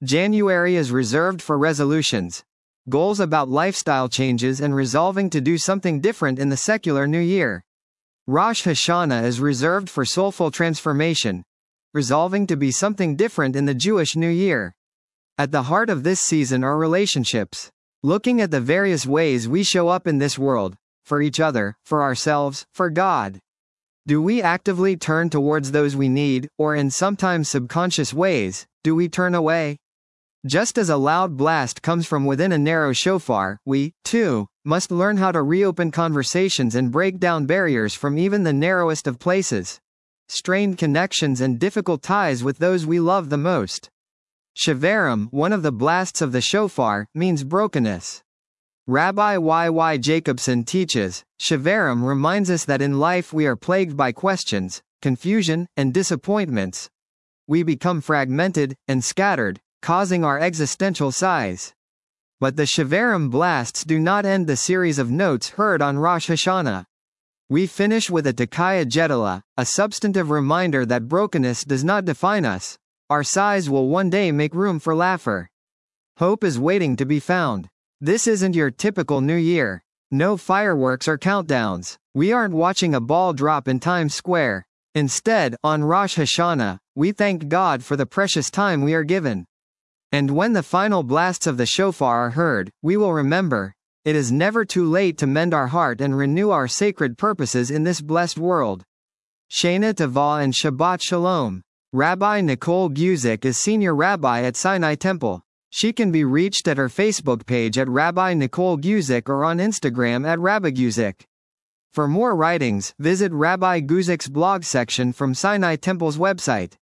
January is reserved for resolutions, goals about lifestyle changes and resolving to do something different in the secular new year. Rosh Hashanah is reserved for soulful transformation, resolving to be something different in the Jewish New Year. At the heart of this season are relationships. Looking at the various ways we show up in this world, for each other, for ourselves, for God. Do we actively turn towards those we need, or in sometimes subconscious ways, do we turn away? Just as a loud blast comes from within a narrow shofar, we, too, must learn how to reopen conversations and break down barriers from even the narrowest of places. Strained connections and difficult ties with those we love the most. Shavarim, one of the blasts of the shofar, means brokenness. Rabbi Y. Y. Jacobson teaches, Shavarim reminds us that in life we are plagued by questions, confusion, and disappointments. We become fragmented and scattered, causing our existential sighs. But the Shavarim blasts do not end the series of notes heard on Rosh Hashanah. We finish with a Tekaya Jedala, a substantive reminder that brokenness does not define us. Our sighs will one day make room for laughter. Hope is waiting to be found. This isn't your typical New Year. No fireworks or countdowns. We aren't watching a ball drop in Times Square. Instead, on Rosh Hashanah, we thank God for the precious time we are given. And when the final blasts of the shofar are heard, we will remember, it is never too late to mend our heart and renew our sacred purposes in this blessed world. Shana Tova and Shabbat Shalom. Rabbi Nicole Guzik is Senior Rabbi at Sinai Temple. She can be reached at her Facebook page at Rabbi Nicole Guzik or on Instagram at Rabbi Guzik. For more writings, visit Rabbi Guzik's blog section from Sinai Temple's website.